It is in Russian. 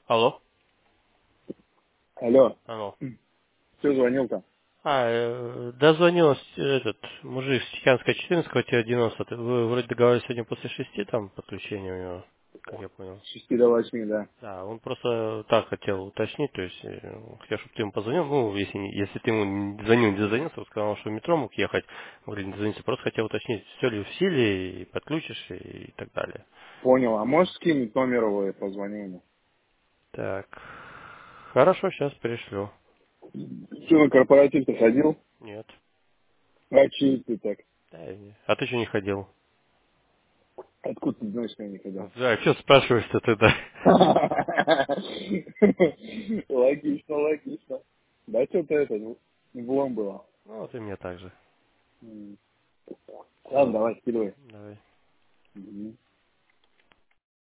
Алло? Алло, Алло. кто звонил-то? Дозвонился этот мужик с Тихянска 14, квартира 90. Вы вроде договаривались сегодня после 6 там подключение у него, как я понял. С 6 до 8, да. Да, он просто так хотел уточнить, то есть хотел, чтобы ты ему позвонил, ну, если ты ему не звонил, не дозвонился, он сказал, что в метро мог ехать, говорит, не дозвониться, просто хотел уточнить, все ли в силе, и подключишь, и так далее. Понял, а можешь скинуть номер его, я позвоню ему. Так, хорошо, сейчас пришлю. Что, на корпоратив-то ходил? Нет. А че ты так? А ты что не ходил? Откуда ты знаешь, что я не ходил? Да, что спрашиваешь-то тогда? Логично, логично. Да, что-то это, влом было. Ну, вот и мне так же. Ладно, Все, давай, скидывай. давай. Мгм.